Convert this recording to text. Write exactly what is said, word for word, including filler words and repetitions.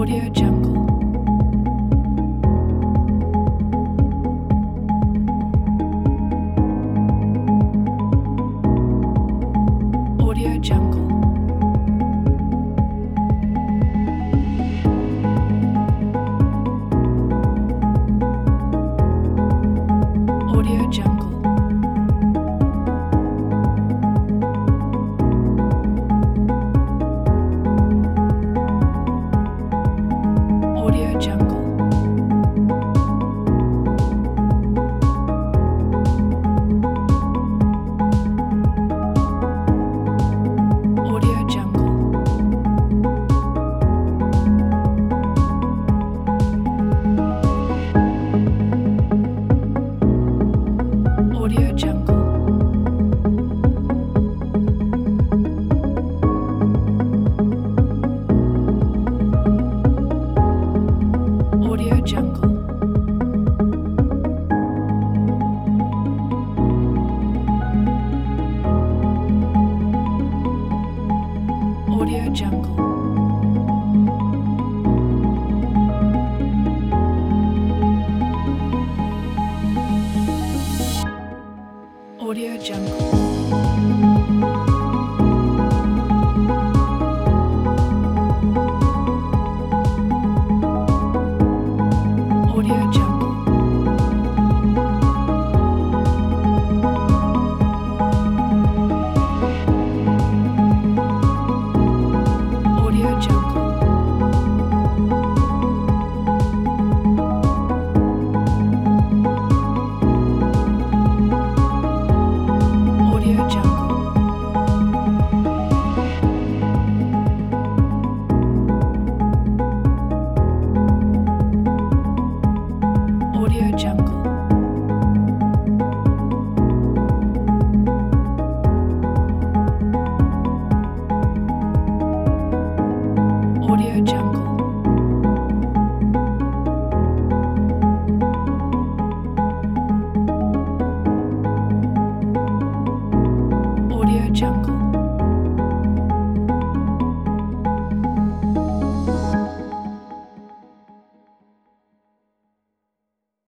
Audio Jungle. Audio Jungle. Audio Jungle. Audio Jungle. Audio Jungle. Audio Jungle. Audio Jungle. Audio Jungle. Audio Jungle. Audio Jungle. Audio Jungle. Audio Jungle. Audio Jungle. Audio Jungle. Audio Jungle.